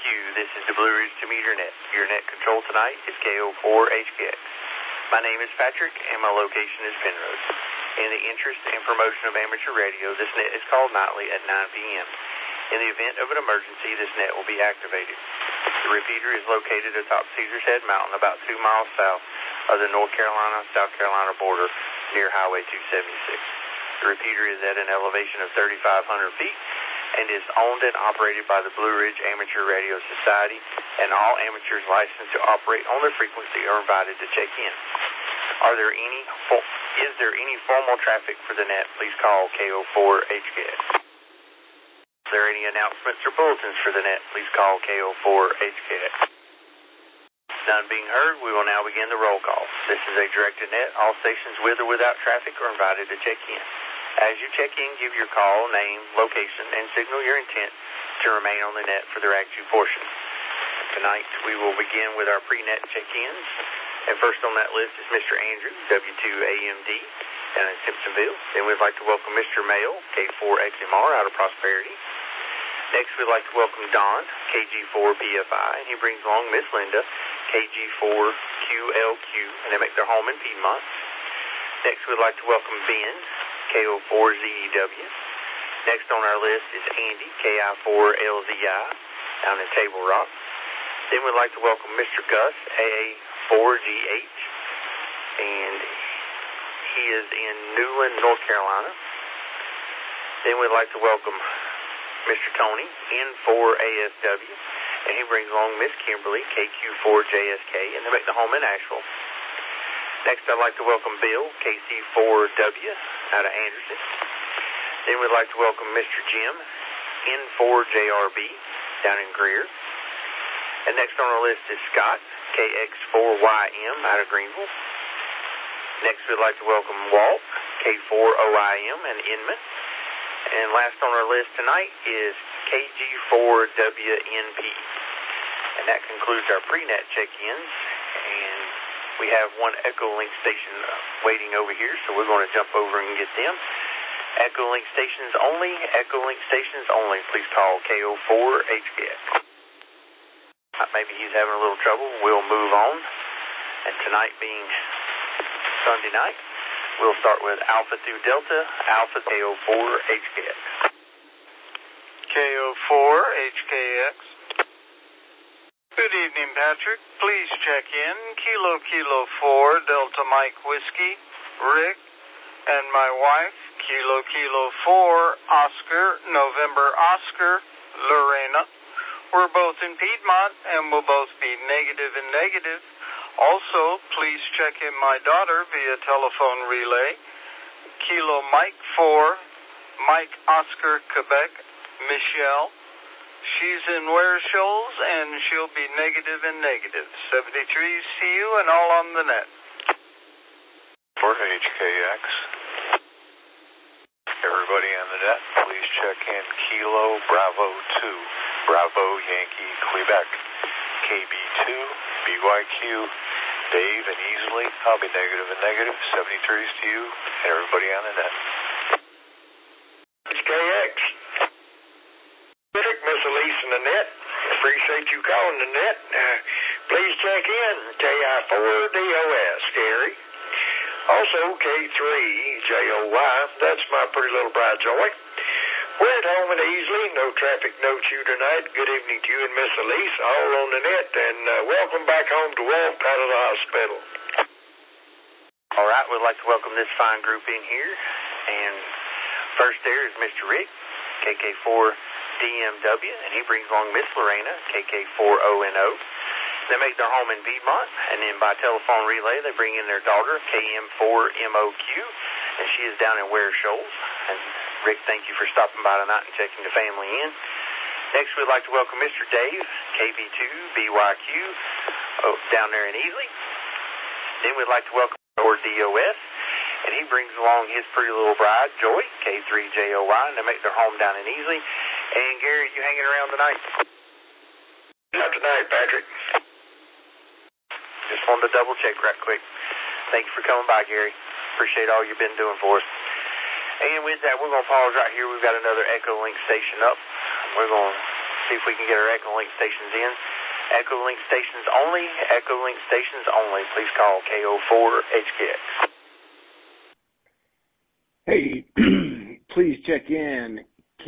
This is the Blue Ridge to Meter Net. Your net control tonight is KO4HKX. My name is Patrick, and my location is Penrose. In the interest and promotion of amateur radio, this net is called nightly at 9 p.m. In the event of an emergency, this net will be activated. The repeater is located atop Caesar's Head Mountain, about 2 miles south of the North Carolina-South Carolina border near Highway 276. The repeater is at an elevation of 3,500 feet and is owned and operated by the Blue Ridge Amateur Radio Society, and all amateurs licensed to operate on their frequency are invited to check in. Is there any formal traffic for the net? Please call KO4HKX. Is there any announcements or bulletins for the net? Please call KO4HKX. None being heard, we will now begin the roll call. This is a directed net. All stations with or without traffic are invited to check in. As you check in, give your call, name, location, and signal your intent to remain on the net for the RAG2 portion. Tonight, we will begin with our pre-net check-ins. And first on that list is Mr. Andrew, W2AMD, down in Simpsonville. Then we'd like to welcome Mr. Mail, K4XMR, out of Prosperity. Next, we'd like to welcome Don, KG4BFI, and he brings along Miss Linda, KG4QLQ, and they make their home in Piedmont. Next, we'd like to welcome Ben, KO4ZEW. Next on our list is Andy, KI4LZI, down in Table Rock. Then we'd like to welcome Mr. Gus, AA4GH, and he is in Newland, North Carolina. Then we'd like to welcome Mr. Tony, N4ASW, and he brings along Miss Kimberly, KQ4JSK, and they make the home in Asheville. Next, I'd like to welcome Bill, KC4W, out of Anderson. Then we'd like to welcome Mr. Jim, N4JRB, down in Greer. And next on our list is Scott, KX4YM, out of Greenville. Next, we'd like to welcome Walt, K4OIM, and Inman. And last on our list tonight is KG4WNP. And that concludes our pre-net check-ins. And we have one Echolink station waiting over here, so we're going to jump over and get them. Echolink stations only, please call KO4HKX. Maybe he's having a little trouble. We'll move on. And tonight being Sunday night, we'll start with Alpha through Delta, Alpha KO4HKX. KO4HKX. Good evening, Patrick. Please check in. Kilo 4, Delta Mike Whiskey, Rick, and my wife, Kilo 4, Oscar, November Oscar, Lorena. We're both in Piedmont, and we'll both be negative and negative. Also, please check in my daughter via telephone relay. Kilo Mike 4, Mike Oscar, Quebec, Michelle. She's in Ware Shoals, and she'll be negative and negative. 73, see you, and all on the net. For HKX. Everybody on the net, please check in Kilo Bravo 2, Bravo Yankee, Quebec. KB2, BYQ, Dave and Easley. I'll be negative and negative. 73s to you, and everybody on the net. HKX. Miss Elise in the net. Appreciate you calling the net. Please check in KI4DOS, Gary. Also K3JOY. That's my pretty little bride Joy. We're at home and easily. No traffic, no chew tonight. Good evening to you and Miss Elise, all on the net, and welcome back home to Wolf out of the hospital. All right, we'd like to welcome this fine group in here. And first there is Mr. Rick, KK4DMW, and he brings along Miss Lorena, KK4ONO. They make their home in Piedmont, and then by telephone relay, they bring in their daughter, KM4MOQ, and she is down in Ware Shoals. And Rick, thank you for stopping by tonight and checking the family in. Next, we'd like to welcome Mr. Dave, KB2BYQ, down there in Easley. Then we'd like to welcome our DOS, and he brings along his pretty little bride, Joy, K3JOY, and they make their home down in Easley. And Gary, you hanging around tonight? Not tonight, Patrick. Just wanted to double check right quick. Thank you for coming by, Gary. Appreciate all you've been doing for us. And with that, we're going to pause right here. We've got another Echolink station up. We're going to see if we can get our Echolink stations in. Echolink stations only. Echolink stations only. Please call KO4HKX. Hey, please check in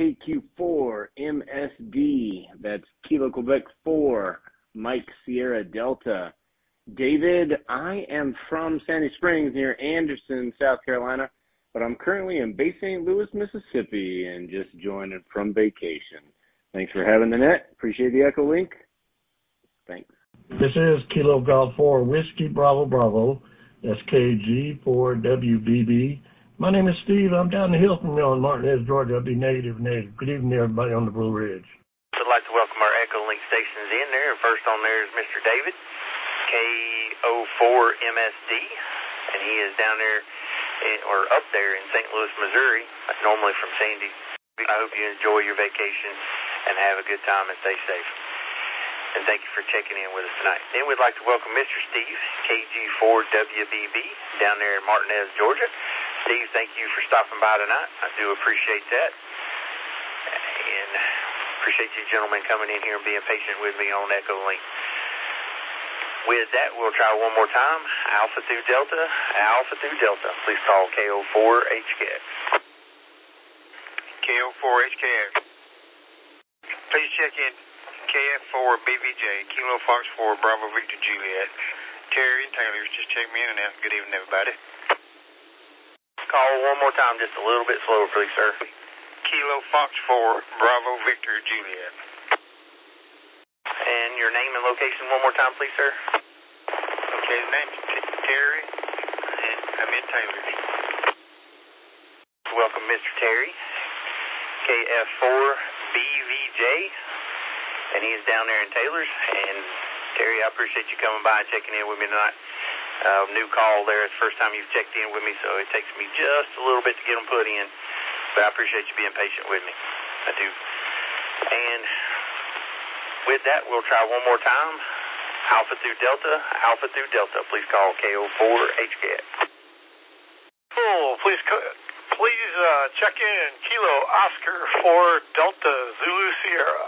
KQ4MSD. That's Kilo Quebec 4, Mike Sierra Delta. David, I am from Sandy Springs near Anderson, South Carolina, but I'm currently in Bay St. Louis, Mississippi, and just joining from vacation. Thanks for having the net. Appreciate the Echolink. Thanks. This is Kilo Golf 4 Whiskey Bravo Bravo. That's KG4WBB. My name is Steve. I'm down the hill from you on Martinez, Georgia. I'll be negative. Good evening, everybody on the Blue Ridge. I'd like to welcome our Echolink stations in there. First on there is Mr. David, KO4MSD, and he is down there, or up there in St. Louis, Missouri, normally from Sandy. I hope you enjoy your vacation and have a good time and stay safe. And thank you for checking in with us tonight. Then we'd like to welcome Mr. Steve, KG4WBB, down there in Martinez, Georgia. Steve, thank you for stopping by tonight. I do appreciate that. And appreciate you gentlemen coming in here and being patient with me on Echolink. With that, we'll try one more time. Alpha through Delta, Alpha through Delta. Please call KO4HKX. KO4HKX. Please check in KF4BVJ, Kilo Fox 4, Bravo Victor Juliet. Terry and Taylor's just check me in and out. Good evening, everybody. Call one more time, just a little bit slower, please, sir. Kilo Fox 4, Bravo Victor Juliet. And your name and location one more time, please, sir. Okay, the name's Terry, and I'm in Taylor's. Welcome, Mr. Terry, KF4BVJ, and he is down there in Taylor's. And Terry, I appreciate you coming by and checking in with me tonight. New call there. It's the first time you've checked in with me, so it takes me just a little bit to get them put in. But I appreciate you being patient with me. I do. And with that, we'll try one more time. Alpha through Delta, Alpha through Delta. Please call KO4HKX. Oh, please check in Kilo Oscar 4 Delta Zulu Sierra.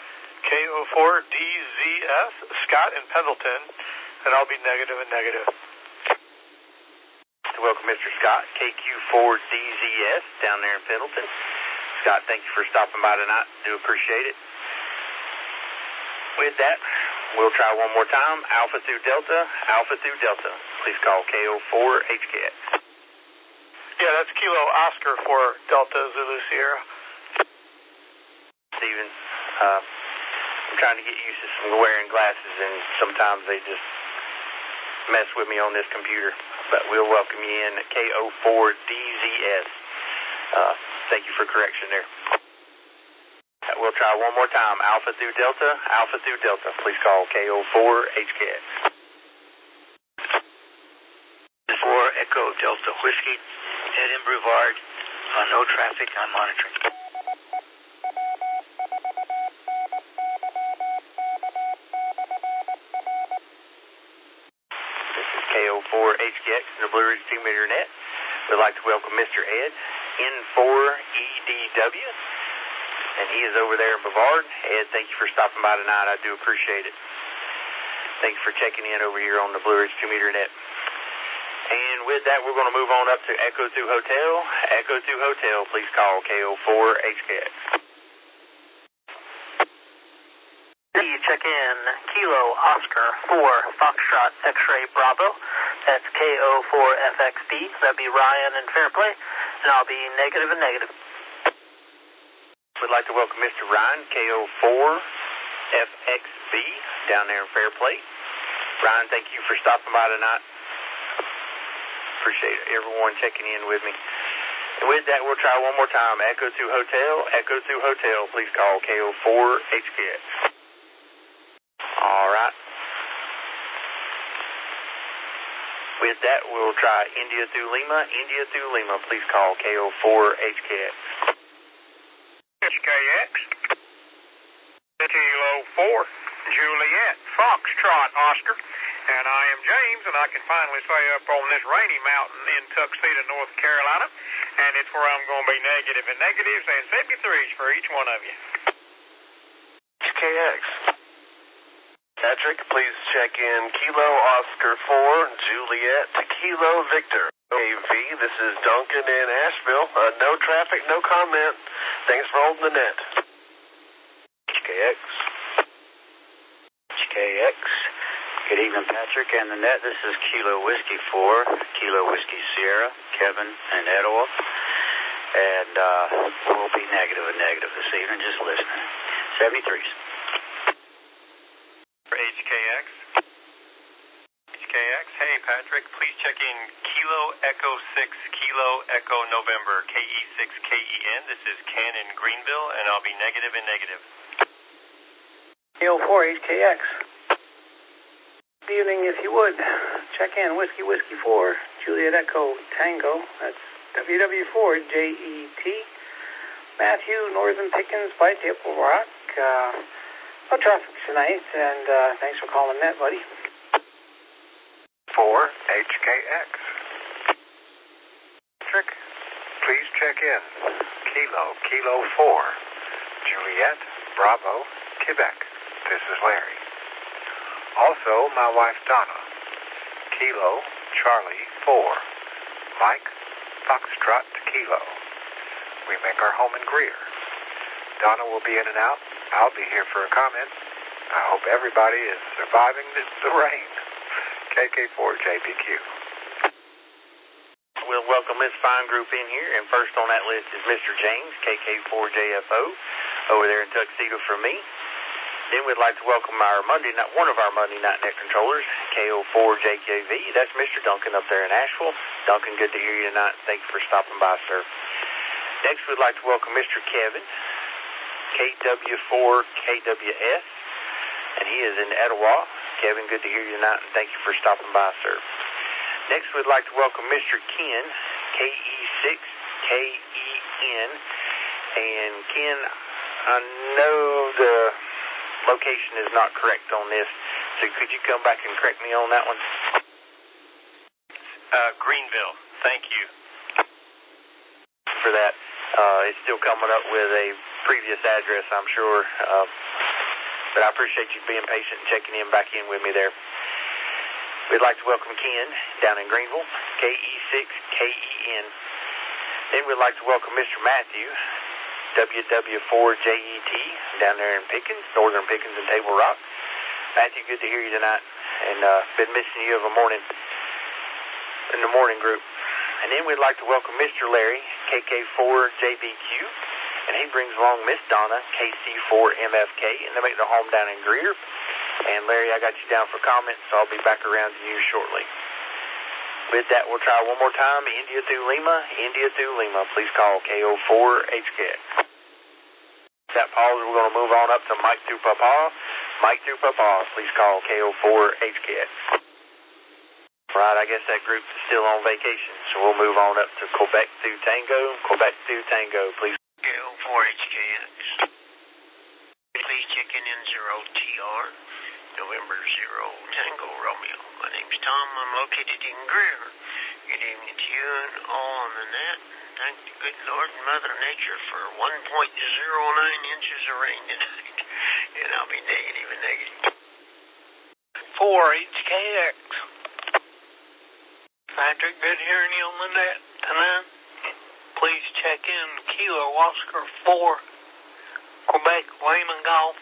KO4DZS, Scott in Pendleton, and I'll be negative and negative. Welcome, Mr. Scott, KQ4DZS, down there in Pendleton. Scott, thank you for stopping by tonight. Do appreciate it. With that, we'll try one more time. Alpha through Delta, Alpha through Delta. Please call KO4HKX. Yeah, that's Kilo Oscar 4 Delta Zulu Sierra. Steven, I'm trying to get used to some wearing glasses, and sometimes they just mess with me on this computer. But we'll welcome you in at KO4DZS. Thank you for correction there. We'll try one more time. Alpha through Delta, Alpha through Delta. Please call KO4HKX. 4 Echo Delta Whiskey, head in Brevard. No traffic, I'm monitoring. KO4HKX in the Blue Ridge 2-meter net. We'd like to welcome Mr. Ed, N4EDW, and he is over there in Brevard. Ed, thank you for stopping by tonight. I do appreciate it. Thanks for checking in over here on the Blue Ridge 2-meter net. And with that, we're going to move on up to Echo 2 Hotel. Echo 2 Hotel, please call KO4HKX. Check in Kilo Oscar 4 Foxtrot X-Ray Bravo. That's KO4FXB. That'd be Ryan in Fairplay, and I'll be negative and negative. We'd like to welcome Mr. Ryan, KO4FXB, down there in Fairplay. Ryan, thank you for stopping by tonight. Appreciate everyone checking in with me. And with that, we'll try one more time. Echo 2 Hotel, Echo 2 Hotel. Please call KO4HKX. All right. With that, we'll try India through Lima. India through Lima. Please call KO4HKX. HKX. Kilo 4 Juliet Foxtrot Oscar. And I am James, and I can finally say up on this rainy mountain in Tuxedo, North Carolina, and it's where I'm going to be negative and negatives and 73s for each one of you. HKX. Patrick, please check in Kilo Oscar 4, Juliet to Kilo Victor. AV, this is Duncan in Asheville. No traffic, no comment. Thanks for holding the net. HKX. HKX. Good evening, Patrick and the net. This is Kilo Whiskey 4, Kilo Whiskey Sierra, Kevin and Etowah. And we'll be negative this evening, just listening. 73s. For HKX. HKX, hey Patrick, please check in Kilo Echo 6, Kilo Echo November, KE6 KEN. This is Ken in Greenville, and I'll be negative and negative. KO4 HKX. Good evening, if you would. Check in Whiskey 4, Juliet Echo Tango. That's WW4JET. Matthew, Northern Pickens by Table Rock. No traffic tonight, and thanks for calling net, buddy. 4 HKX. Patrick, please check in Kilo 4, Juliet, Bravo, Quebec. This is Larry. Also, my wife Donna. Kilo, Charlie 4, Mike, Foxtrot to Kilo. We make our home in Greer. Donna will be in and out. I'll be here for a comment. I hope everybody is surviving the rain. KK4JBQ. We'll welcome this fine group in here, and first on that list is Mr. James, KK4JFO, over there in Tuxedo for me. Then we'd like to welcome one of our Monday night net controllers, KO4JKV. That's Mr. Duncan up there in Asheville. Duncan, good to hear you tonight. Thank you for stopping by, sir. Next, we'd like to welcome Mr. Kevin, KW4KWS, and he is in Etowah. Kevin, good to hear you tonight, and thank you for stopping by, sir. Next, we'd like to welcome Mr. Ken, KE6KEN, and Ken, I know the location is not correct on this, so could you come back and correct me on that one? Greenville, thank you. For that. It's still coming up with a previous address, I'm sure, but I appreciate you being patient and checking back in with me there. We'd like to welcome Ken down in Greenville, KE6KEN. Then we'd like to welcome Mr. Matthew, WW4JET, down there in Pickens, Northern Pickens and Table Rock. Matthew, good to hear you tonight, and been missing you in the morning group. And then we'd like to welcome Mr. Larry, KK4JBQ, and he brings along Miss Donna, KC4MFK, and they make their home down in Greer. And Larry, I got you down for comments, so I'll be back around to you shortly. With that, we'll try one more time. India through Lima. Please call KO4HKX. That pause, we're going to move on up to Mike through Papa. Please call KO4HKX. Right, I guess that group is still on vacation, so we'll move on up to Quebec through Tango. Please. KO4HKX. Please check in 0TR, November 0, Tango Romeo. My name's Tom. I'm located in Greer. Good evening to you and all on the net. Thank the good Lord and Mother Nature for 1.09 inches of rain tonight. And I'll be negative. 4HKX. Patrick, good hearing you on the net tonight. Please check in Kilo Oscar 4, Quebec Lima Golf,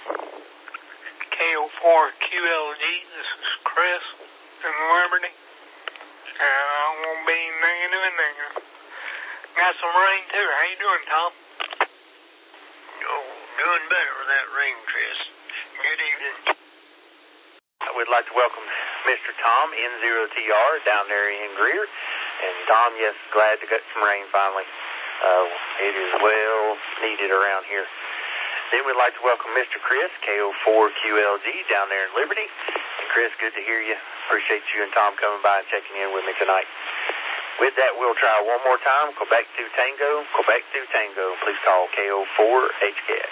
KO4QLG. This is Chris in Liberty. I'm going to be negative. Got some rain too. How you doing, Tom? Oh, doing better with that rain, Chris. Good evening. I would like to welcome Mr. Tom, N0TR, down there in Greer. And Tom, yes, glad to get some rain finally. It is well needed around here. Then we'd like to welcome Mr. Chris, KO4QLG, down there in Liberty. And Chris, good to hear you. Appreciate you and Tom coming by and checking in with me tonight. With that, we'll try one more time. Quebec through Tango. Please call KO4HKX.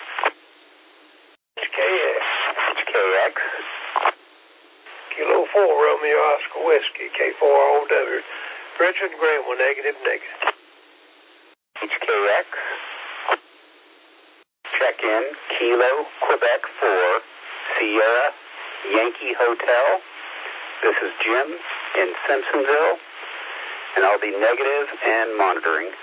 HKX. Kilo 4, Romeo Oscar Whiskey, K4OW. Richard Graham, negative. HKX. check in Kilo Quebec 4 Sierra Yankee Hotel. This is Jim in Simpsonville, and I'll be negative and monitoring.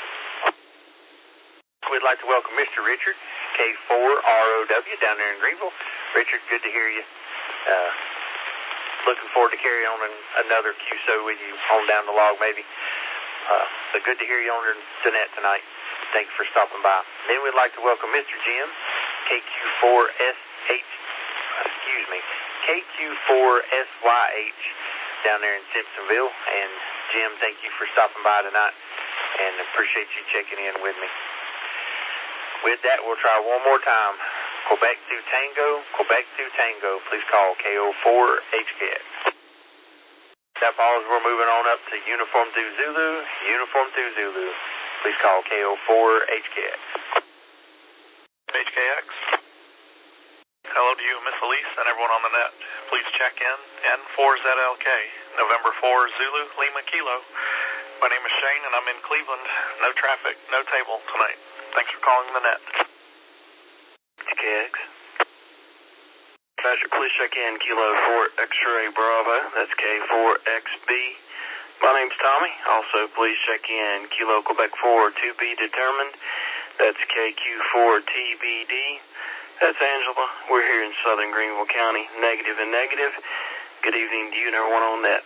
We'd like to welcome Mr. Richard, K4ROW, down there in Greenville. Richard, good to hear you. Looking forward to carry on another QSO with you on down the log, maybe. But good to hear you on the net tonight. Thank you for stopping by. Then we'd like to welcome Mr. Jim, KQ4SYH, down there in Simpsonville. And Jim, thank you for stopping by tonight, and appreciate you checking in with me. With that, we'll try one more time. Quebec 2 Tango, please call KO4HKX. That follows, we're moving on up to Uniform 2 Zulu, please call KO4HKX. HKX. Hello to you, Miss Elise, and everyone on the net. Please check in N4ZLK, November 4 Zulu, Lima Kilo. My name is Shane, and I'm in Cleveland. No traffic, no table tonight. Thanks for calling the net. HKX. Patrick, please check in Kilo 4 X-Ray Bravo. That's K4XB. My name's Tommy. Also, please check in Kilo Quebec 4 to be determined. That's KQ4TBD. That's Angela. We're here in southern Greenville County. Negative and negative. Good evening to you and everyone on net.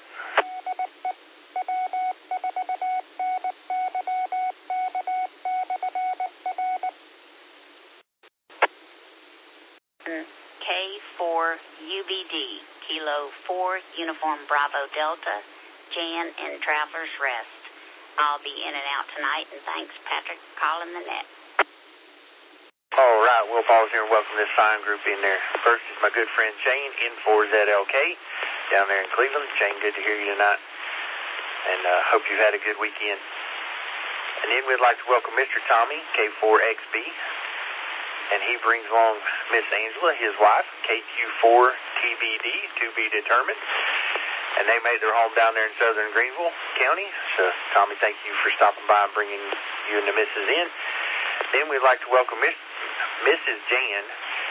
K4UBD, Kilo 4, Uniform Bravo Delta, Jan in Traveler's Rest. I'll be in and out tonight, and thanks, Patrick, for calling the net. All right, we'll pause here and welcome this fine group in there. First is my good friend Shane, N4ZLK, down there in Cleveland. Shane, good to hear you tonight, and hope you've had a good weekend. And then we'd like to welcome Mr. Tommy, K4XB, and he brings along Miss Angela, his wife, KQ4TBD, to be determined. And they made their home down there in southern Greenville County. So, Tommy, thank you for stopping by and bringing you and the missus in. Then we'd like to welcome Mrs. Jan,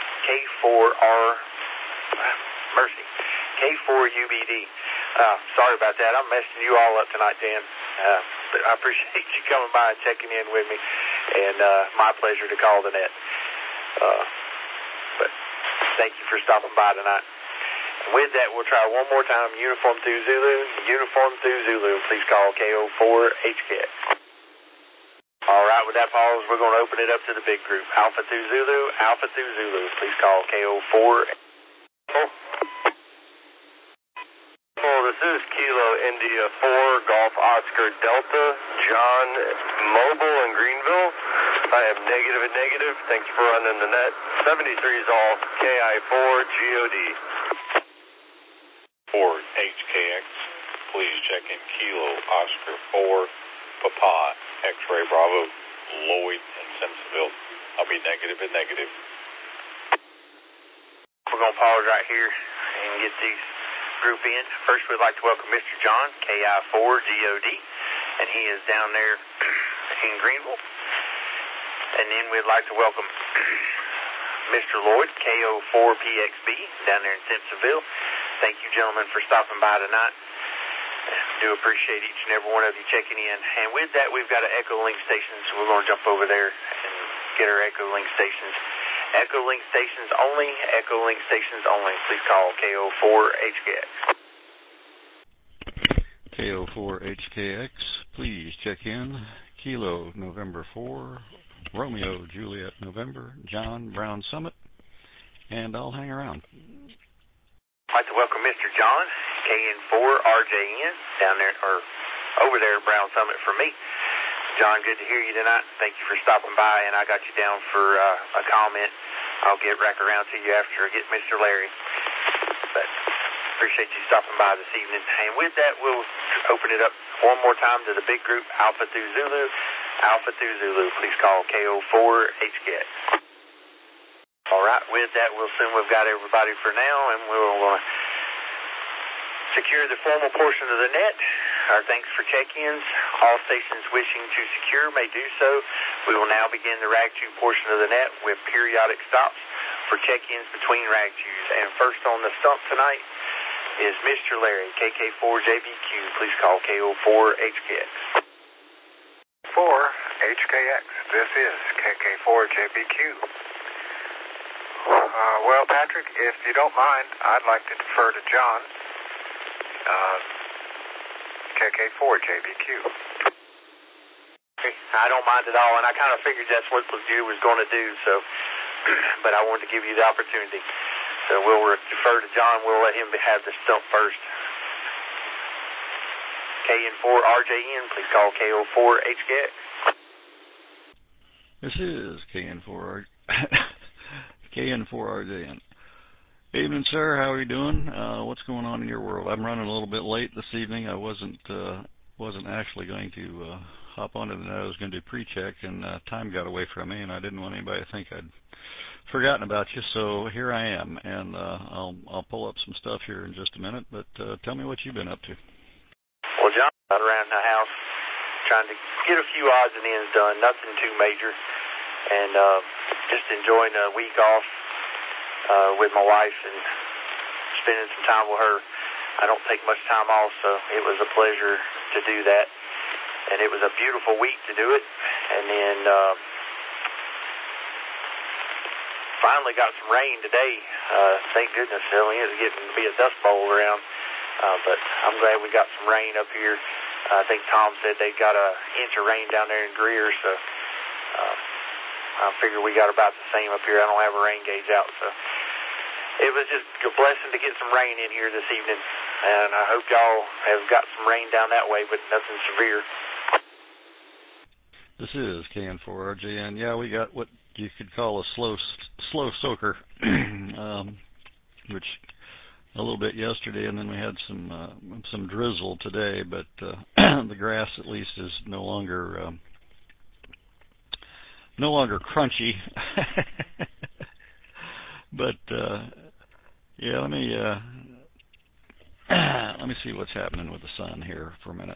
K4UBD. Sorry about that. I'm messing you all up tonight, Jan. But I appreciate you coming by and checking in with me. And my pleasure to call the net. But thank you for stopping by tonight. And with that, we'll try one more time. Uniform 2 Zulu, please call KO4HKX. All right, with that pause, we're going to open it up to the big group. Alpha 2 Zulu, please call KO4. This is Kilo India 4 Golf Oscar Delta, John Mobile in Greenville. I am negative and negative. Thanks for running the net. 73 is all KI4GOD. Ford HKX, please check in Kilo Oscar 4 Papa X-Ray Bravo, Lloyd in Simpsonville. I'll be negative and negative. We're going to pause right here and get these group in. First, we'd like to welcome Mr. John, KI4GOD, and he is down there in Greenville. And then we'd like to welcome Mr. Lloyd, KO4PXB, down there in Simpsonville. Thank you, gentlemen, for stopping by tonight. Do appreciate each and every one of you checking in. And with that, we've got an Echolink station, so we're going to jump over there and get our Echolink stations. Echolink stations only. Please call KO4HKX. KO4HKX, please check in. Kilo November 4, Romeo Juliet November, John Brown Summit, and I'll hang around. I'd like to welcome Mr. John, KN4RJN, down there, or over there at Brown Summit for me. John, good to hear you tonight. Thank you for stopping by, and I got you down for a comment. I'll get back around to you after I get Mr. Larry. But appreciate you stopping by this evening. And with that, we'll open it up one more time to the big group, Alpha 2 Zulu. Please call KO4HKX. All right, with that, we'll assume we've got everybody for now, and we'll secure the formal portion of the net. our thanks for check-ins. All stations wishing to secure may do so. We will now begin the RAG 2 portion of the net with periodic stops for check-ins between RAG 2s. And first on the stump tonight is Mr. Larry, KK4JBQ. Please call KO4HKX. 4HKX, this is KK4JBQ. Well, Patrick, if you don't mind, I'd like to defer to John. KK4JBQ. I don't mind at all, and I kind of figured that's what you was going to do, so, but I wanted to give you the opportunity. So we'll defer to John. We'll let him have the stump first. KN4RJN, please call KO4HKX. This is KN4RJN. Evening, sir. How are you doing? What's going on in your world? I'm running a little bit late this evening. I wasn't actually going to hop onto the net. I was going to do pre-check, and time got away from me, and I didn't want anybody to think I'd forgotten about you. So here I am, and I'll pull up some stuff here in just a minute. But tell me what you've been up to. Well, John, out around the house, trying to get a few odds and ends done. Nothing too major, and just enjoying a week off with my wife and spending some time with her. I don't take much time off, so it was a pleasure to do that. And it was a beautiful week to do it. And then finally got some rain today. Thank goodness. It was getting to be a dust bowl around. But I'm glad we got some rain up here. I think Tom said they got an inch of rain down there in Greer, so I figure we got about the same up here. I don't have a rain gauge out, so it was just a blessing to get some rain in here this evening, and I hope y'all have got some rain down that way, but nothing severe. This is KN4RJN. Yeah, we got what you could call a slow soaker, which a little bit yesterday, and then we had some drizzle today, but the grass at least is no longer crunchy. But yeah, let me see what's happening with the sun here for a minute.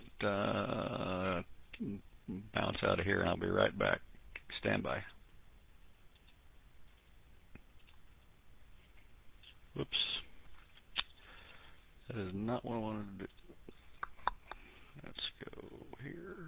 Bounce out of here, and I'll be right back. Stand by. Whoops. That is not what I wanted to do. Let's go here.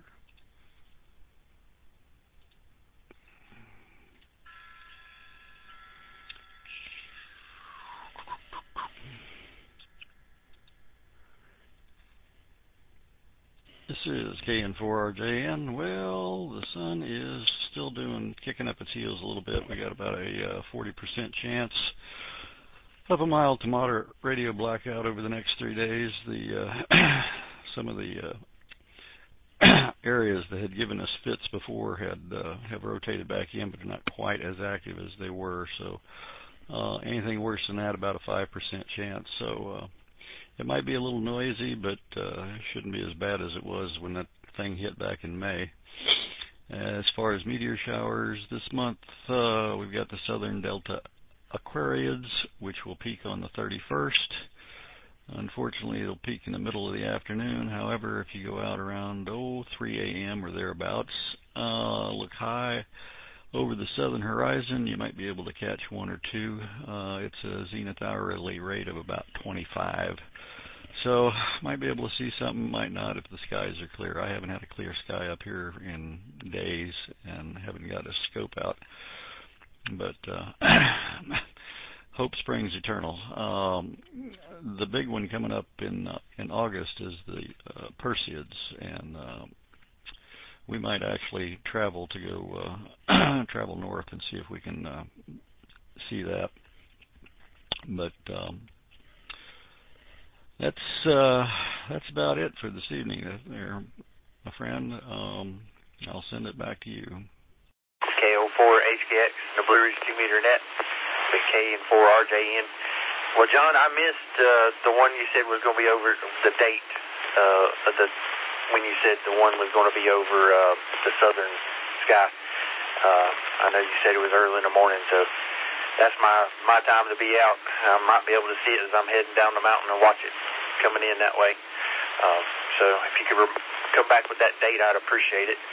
This is KN4RJN. Well, the sun is still kicking up its heels a little bit. We got about a 40% chance of a mild to moderate radio blackout over the next 3 days. Some of the areas that had given us fits before have rotated back in, but are not quite as active as they were. So anything worse than that, about a 5% chance. So it might be a little noisy, but it shouldn't be as bad as it was when that thing hit back in May. As far as meteor showers this month, we've got the southern Delta Aquariids, which will peak on the 31st. Unfortunately, it'll peak in the middle of the afternoon. However, if you go out around 3 a.m. or thereabouts, look high over the southern horizon, you might be able to catch one or two. It's a zenith hourly rate of about 25. So might be able to see something, might not if the skies are clear. I haven't had a clear sky up here in days and haven't got a scope out. But hope springs eternal. The big one coming up in August is the Perseids, and we might actually travel to go travel north and see if we can see that. But that's about it for this evening, there, my friend. I'll send it back to you. KO4HKX, the Blue Ridge 2-meter net, the KN4RJN. Well, John, I missed the one you said was going to be over the date. When you said the one was going to be over the southern sky. I know you said it was early in the morning, so that's my time to be out. I might be able to see it as I'm heading down the mountain and watch it coming in that way. So if you could come back with that date, I'd appreciate it.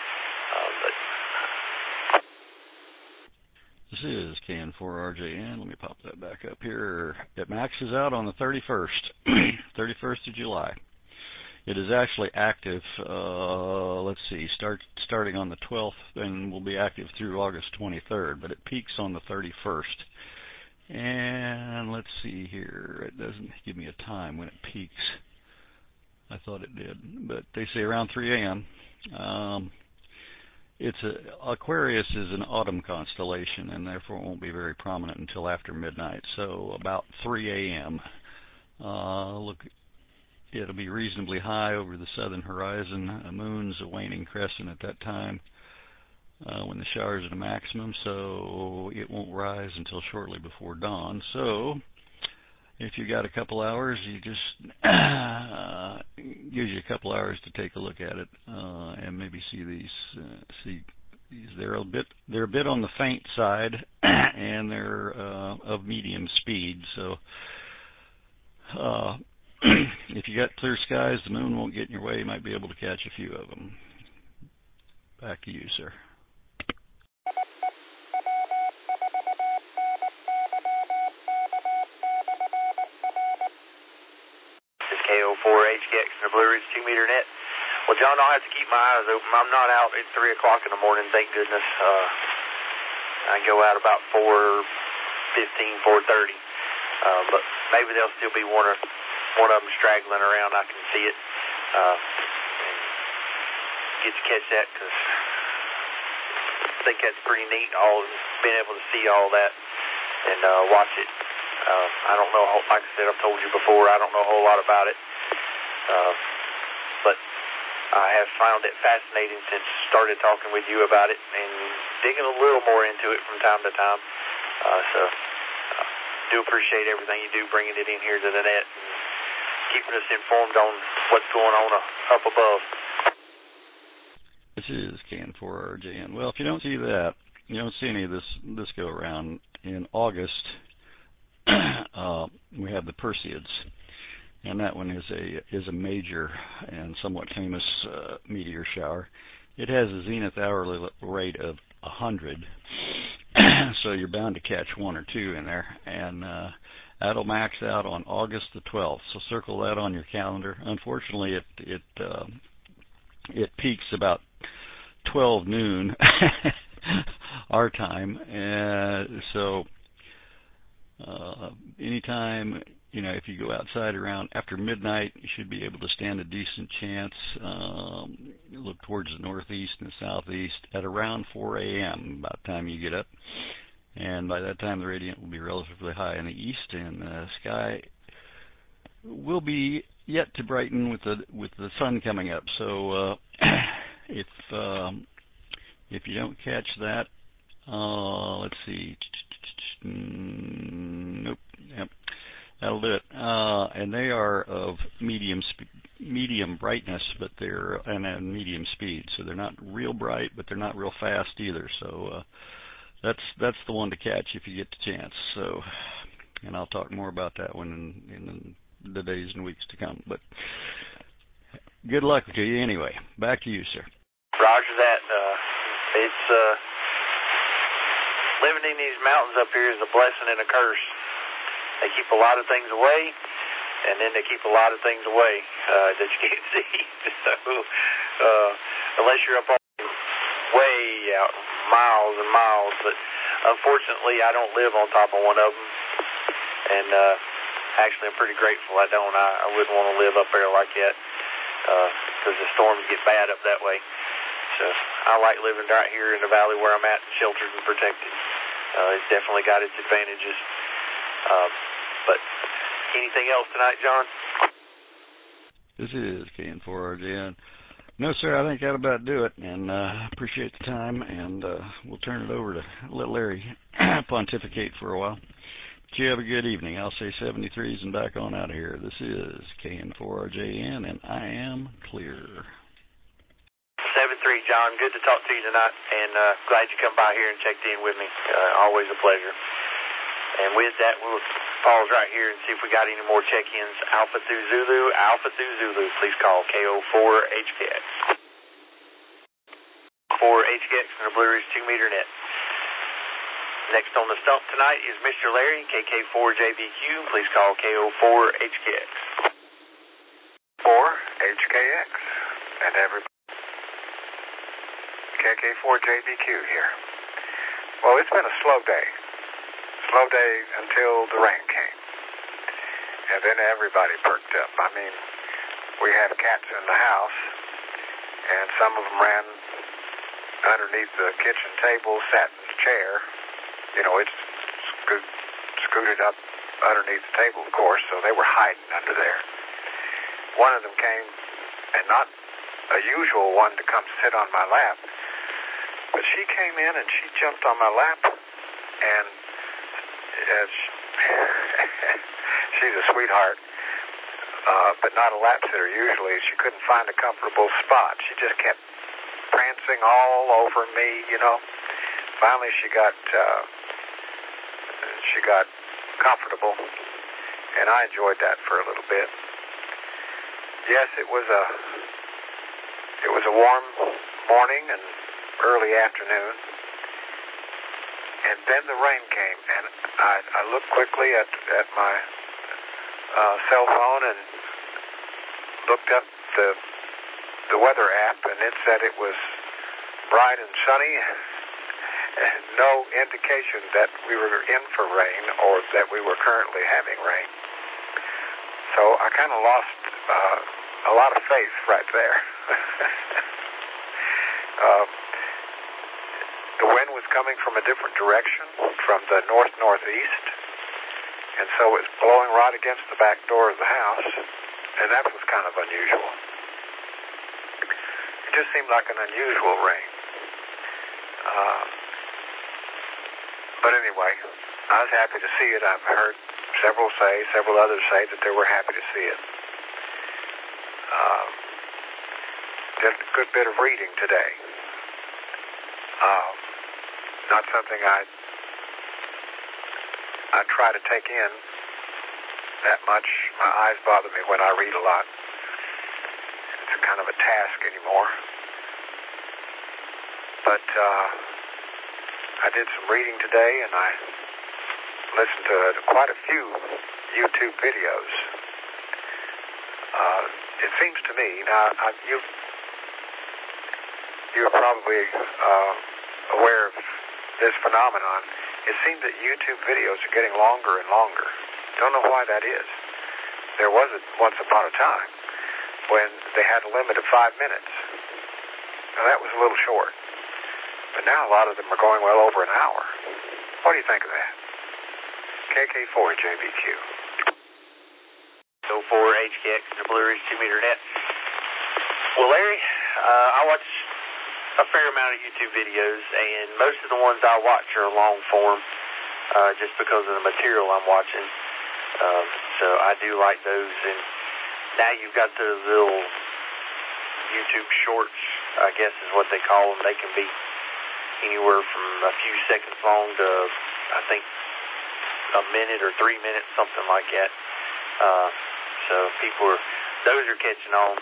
This is KN4RJN. Let me pop that back up here. It maxes out on the 31st, 31st of July. It is actually active, let's see, starting on the 12th, and will be active through August 23rd, but it peaks on the 31st. And let's see here, it doesn't give me a time when it peaks. I thought it did, but they say around 3 a.m. Aquarius is an autumn constellation, and therefore it won't be very prominent until after midnight. So about 3 a.m. Look, it'll be reasonably high over the southern horizon. The moon's a waning crescent at that time when the showers are at a maximum, so it won't rise until shortly before dawn. So if you got a couple hours, you just gives you a couple hours to take a look at it and maybe see these. They're a bit on the faint side, and they're of medium speed. So if you got clear skies, the moon won't get in your way. You might be able to catch a few of them. Back to you, sir. KO4HKX and the Blue Ridge 2-meter net. Well, John, I'll have to keep my eyes open. I'm not out at 3 o'clock in the morning, thank goodness. I go out about 4:15, 4:30. But maybe there'll still be one of them straggling around. I can see it. Get to catch that, because I think that's pretty neat, being able to see all that and watch it. I don't know, like I said, I've told you before, I don't know a whole lot about it. But I have found it fascinating since I started talking with you about it and digging a little more into it from time to time. So do appreciate everything you do, bringing it in here to the net and keeping us informed on what's going on up above. This is KN4RJN. Well, if you don't see that, you don't see any of this go around. In August, we have the Perseids, and that one is a major and somewhat famous meteor shower. It has a zenith hourly rate of 100, so you're bound to catch one or two in there, and that'll max out on August the 12th. So circle that on your calendar. Unfortunately, it peaks about 12 noon our time, so anytime, if you go outside around after midnight, you should be able to stand a decent chance. Look towards the northeast and southeast at around 4 a.m. about the time you get up, and by that time the radiant will be relatively high in the east, and the sky will be yet to brighten with the sun coming up. So if you don't catch that, let's see. Nope. Yep. That'll do it. And they are of medium brightness, but they're and medium speed. So they're not real bright, but they're not real fast either. So that's the one to catch if you get the chance. So, and I'll talk more about that one in the days and weeks to come. But good luck to you anyway. Back to you, sir. Roger that. It's living in these mountains up here is a blessing and a curse. They keep a lot of things away, and then they keep a lot of things away that you can't see. So unless you're up way out, miles and miles. But unfortunately, I don't live on top of one of them. And actually, I'm pretty grateful I don't. I wouldn't want to live up there like that because the storms get bad up that way. So I like living right here in the valley where I'm at, sheltered and protected. It's definitely got its advantages. But anything else tonight, John? This is KN4RJN. No, sir, I think that'll about do it. And appreciate the time, and we'll turn it over to let Larry pontificate for a while. But you have a good evening. I'll say 73s and back on out of here. This is KN4RJN, and I am clear. 7-3, John. Good to talk to you tonight, and glad you come by here and checked in with me. Always a pleasure. And with that, we'll pause right here and see if we got any more check-ins. Alpha through Zulu, please call KO4HKX. 4HKX and the Blue Ridge 2-meter net. Next on the stump tonight is Mr. Larry, KK4JBQ. Please call KO4HKX. 4HKX and everybody. KK4JBQ here. Well, it's been a slow day. Slow day until the rain came. And then everybody perked up. I mean, we had cats in the house, and some of them ran underneath the kitchen table, sat in the chair. You know, it's scooted up underneath the table, of course, so they were hiding under there. One of them came, and not a usual one to come sit on my lap, but she came in and she jumped on my lap, and she's a sweetheart, but not a lap sitter usually. She couldn't find a comfortable spot. She just kept prancing all over me, you know. Finally, she got comfortable, and I enjoyed that for a little bit. Yes, it was a warm morning and early afternoon, and then the rain came, and I looked quickly at my cell phone and looked up the weather app, and it said it was bright and sunny, and no indication that we were in for rain or that we were currently having rain. So I kind of lost a lot of faith right there. The wind was coming from a different direction, from the north-northeast, and so it was blowing right against the back door of the house, and that was kind of unusual. It just seemed like an unusual rain. But anyway, I was happy to see it. I've heard several others say that they were happy to see it. Did a good bit of reading today. Not something I try to take in that much. My eyes bother me when I read a lot. It's kind of a task anymore. But I did some reading today, and I listened to quite a few YouTube videos. It seems to me, now you're probably aware of this phenomenon. It seems that YouTube videos are getting longer and longer. Don't know why that is. There was once upon a time when they had a limit of 5 minutes. Now that was a little short. But now a lot of them are going well over an hour. What do you think of that? KK4JBQ. So 4HKX and the Blue Ridge 2-meter net. Well, Larry, I watch a fair amount of YouTube videos, and most of the ones I watch are long form, just because of the material I'm watching. So I do like those, and now you've got the little YouTube shorts, I guess is what they call them. They can be anywhere from a few seconds long to, I think, a minute or 3 minutes, something like that. So those are catching on.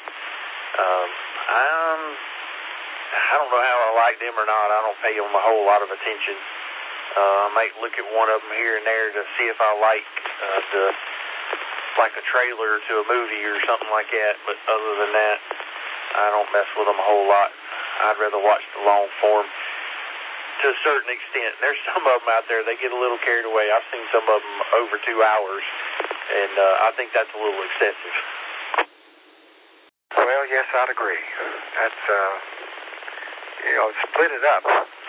I don't know how I like them or not. I don't pay them a whole lot of attention. I might look at one of them here and there to see if I like like a trailer to a movie or something like that. But other than that, I don't mess with them a whole lot. I'd rather watch the long form to a certain extent. There's some of them out there, they get a little carried away. I've seen some of them over 2 hours, and I think that's a little excessive. Well, yes, I'd agree. That's, split it up.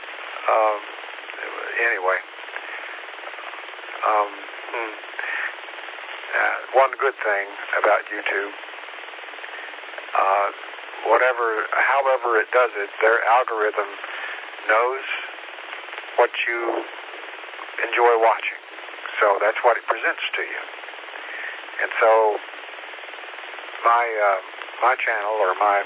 Anyway. One good thing about YouTube, however it does it, their algorithm knows what you enjoy watching. So that's what it presents to you. And so my channel, or my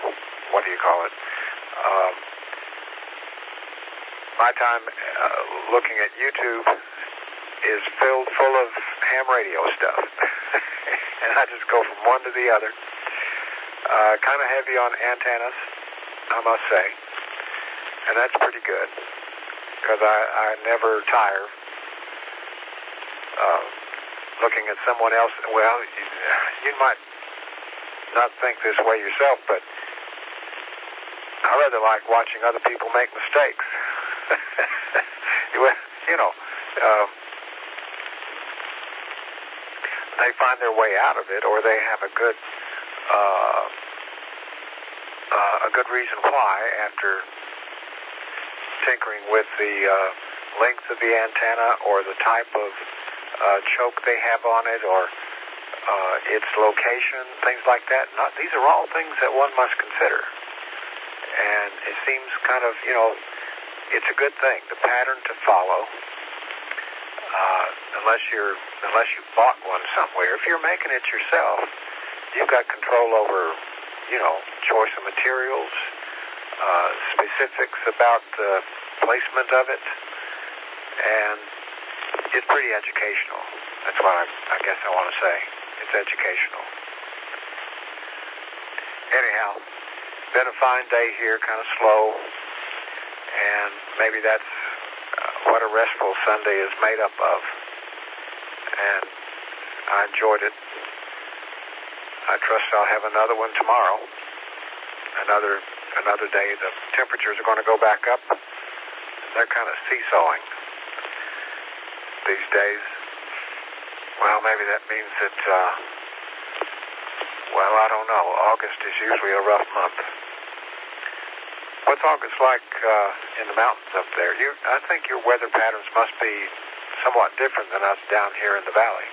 my time looking at YouTube is filled full of ham radio stuff. And I just go from one to the other. Kind of heavy on antennas, I must say. And that's pretty good, because I never tire looking at someone else. Well, you might not think this way yourself, but I rather like watching other people make mistakes. They find their way out of it, or they have a good reason why after tinkering with the length of the antenna or the type of choke they have on it or its location, things like that. These are all things that one must consider. And it seems kind of, it's a good thing, the pattern to follow, unless you bought one somewhere. If you're making it yourself, you've got control over, choice of materials, specifics about the placement of it, and it's pretty educational. That's what I guess I want to say. It's educational. Anyhow, been a fine day here, kind of slow, and maybe that's what a restful Sunday is made up of. And I enjoyed it. I trust I'll have another one tomorrow. Another day. The temperatures are going to go back up. They're kind of seesawing these days. Well, maybe that means that, I don't know. August is usually a rough month. What's August like in the mountains up there? I think your weather patterns must be somewhat different than us down here in the valley.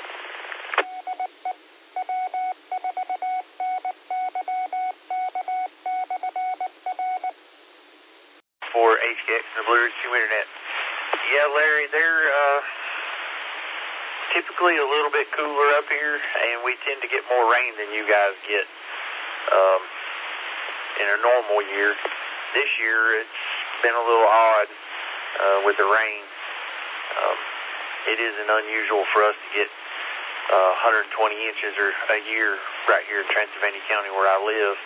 For HKX and the Blue Ridge 2 Internet. Yeah, Larry, they're typically a little bit cooler up here, and we tend to get more rain than you guys get in a normal year. This year, it's been a little odd with the rain. It isn't unusual for us to get 120 inches or a year right here in Transylvania County where I live.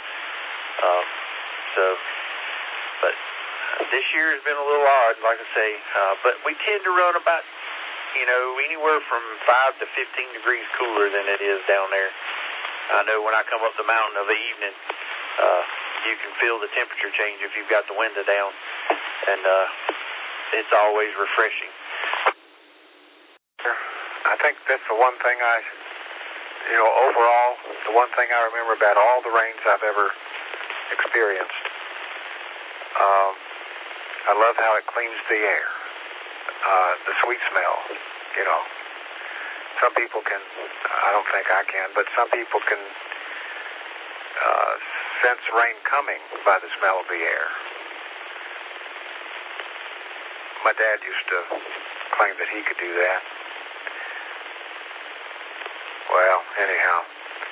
But this year has been a little odd, like I say. But we tend to run about, anywhere from 5 to 15 degrees cooler than it is down there. I know when I come up the mountain of the evening, you can feel the temperature change if you've got the window down, and it's always refreshing. I think that's the one thing overall, the one thing I remember about all the rains I've ever experienced. I love how it cleans the air, the sweet smell, Some people can, I don't think I can, but some people can sense rain coming by the smell of the air. My dad used to claim that he could do that. Well, anyhow,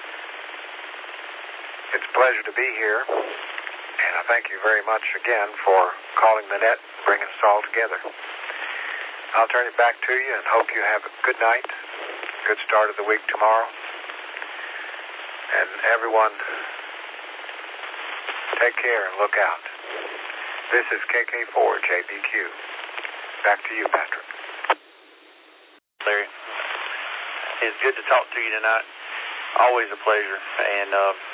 it's a pleasure to be here, and I thank you very much again for calling the net and bringing us all together. I'll turn it back to you and hope you have a good night, good start of the week tomorrow. And everyone, take care and look out. This is KK4JBQ. Back to you, Patrick. Larry, it's good to talk to you tonight. Always a pleasure. And,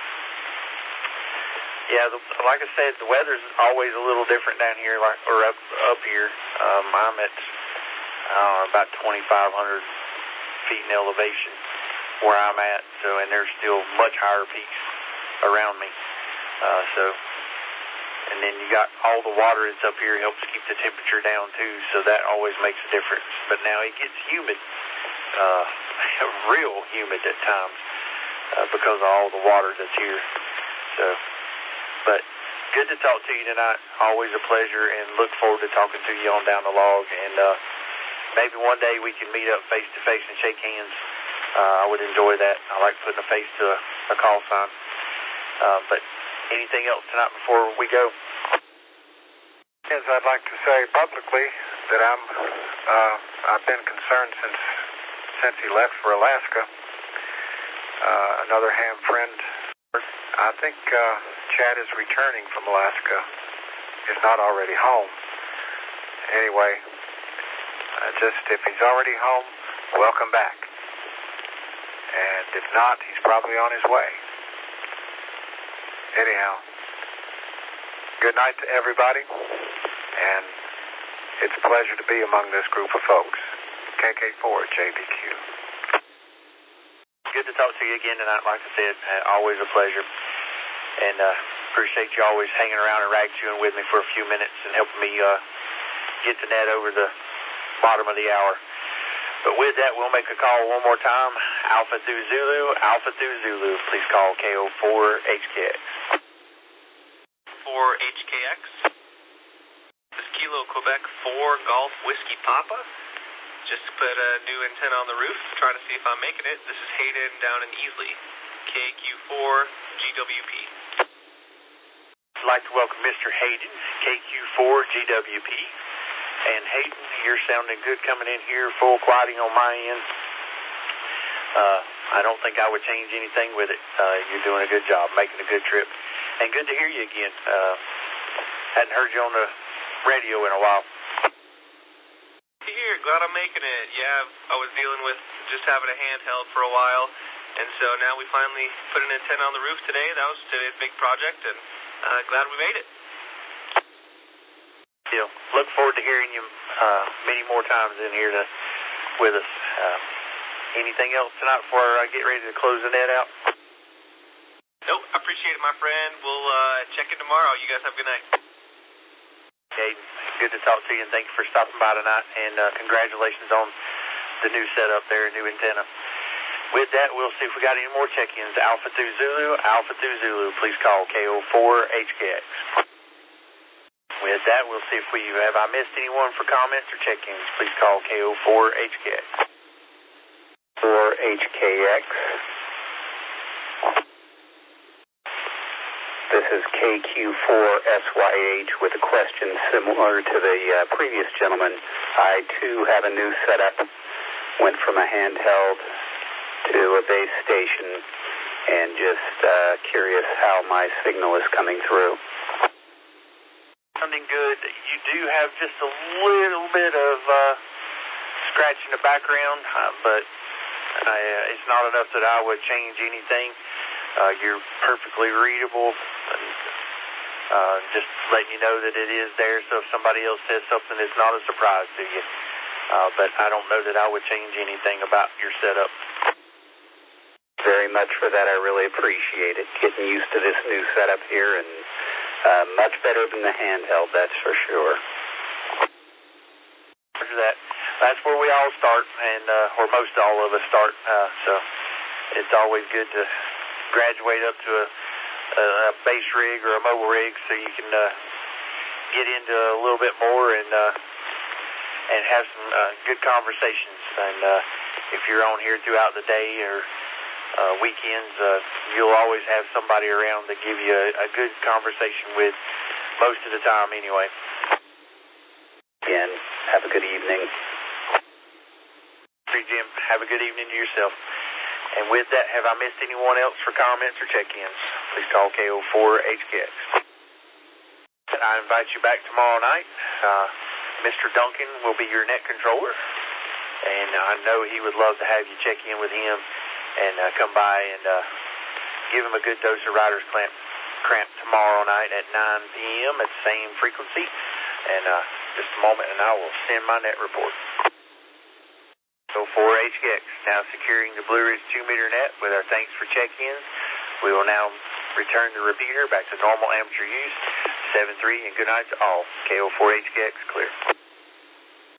like I said, the weather's always a little different down here, up here. I'm at about 2,500 feet in elevation where I'm at, and there's still much higher peaks around me. And then you got all the water that's up here helps keep the temperature down too, so that always makes a difference. But now it gets humid, real humid at times, because of all the water that's here. But good to talk to you tonight. Always a pleasure, and look forward to talking to you on down the log. And maybe one day we can meet up face to face and shake hands. I would enjoy that. I like putting a face to a call sign. But anything else tonight before we go? Yes, I'd like to say publicly that I've been concerned since he left for Alaska. Another ham friend. I think Chad is returning from Alaska, if not already home. Anyway, if he's already home, welcome back. And if not, he's probably on his way. Anyhow, good night to everybody, and it's a pleasure to be among this group of folks. KK4 JBQ. Good to talk to you again tonight. Like I said, always a pleasure. And appreciate you always hanging around and rag-chewing with me for a few minutes and helping me get the net over the bottom of the hour. But with that, we'll make a call one more time. Alpha through Zulu. Please call KO4HKX. 4HKX. This is Kilo Quebec 4 Golf Whiskey Papa. Just put a new antenna on the roof, trying to see if I'm making it. This is Hayden down in Easley, KQ4GWP. I'd like to welcome Mr. Hayden, KQ4GWP. And Hayden, you're sounding good coming in here, full quieting on my end. I don't think I would change anything with it. You're doing a good job, making a good trip. And good to hear you again. Hadn't heard you on the radio in a while. Here, glad I'm making it. Yeah, I was dealing with just having a handheld for a while, and so now we finally put an antenna on the roof today. That was today's big project, and glad we made it. Yeah, look forward to hearing you many more times in here with us. Anything else tonight before I get ready to close the net out? Nope, I appreciate it, my friend. We'll check in tomorrow. You guys have a good night. Hayden, good to talk to you, and thank you for stopping by tonight, and congratulations on the new setup there, new antenna. With that, we'll see if we got any more check-ins. Alpha through Zulu, please call KO4HKX. With that, we'll see if have I missed anyone for comments or check-ins. Please call KO4HKX. 4HKX. This is KQ4SYH with a question similar to the previous gentleman. I, too, have a new setup. Went from a handheld to a base station, and just curious how my signal is coming through. Sounding good. You do have just a little bit of scratch in the background, but it's not enough that I would change anything. You're perfectly readable. Just letting you know that it is there, so if somebody else says something, it's not a surprise to you. But I don't know that I would change anything about your setup. Very much for that. I really appreciate it. Getting used to this new setup here, and much better than the handheld, that's for sure. After that, that's where we all start, and or most all of us start. So it's always good to graduate up to a base rig or a mobile rig, so you can get into a little bit more and have some good conversations. And if you're on here throughout the day or weekends, you'll always have somebody around to give you a good conversation with, most of the time anyway. Again, have a good evening. Free Jim, have a good evening to yourself. And with that, have I missed anyone else for comments or check-ins? Please call KO4HKX. And I invite you back tomorrow night. Mr. Duncan will be your net controller, and I know he would love to have you check in with him and come by and give him a good dose of Rider's Cramp tomorrow night at 9 p.m. at the same frequency. And just a moment, and I will send my net report. So 4HKX, now securing the Blue Ridge 2-meter net with our thanks for check-ins. We will now return the repeater back to normal amateur use. 7-3, and good night to all. KO4HKX, clear.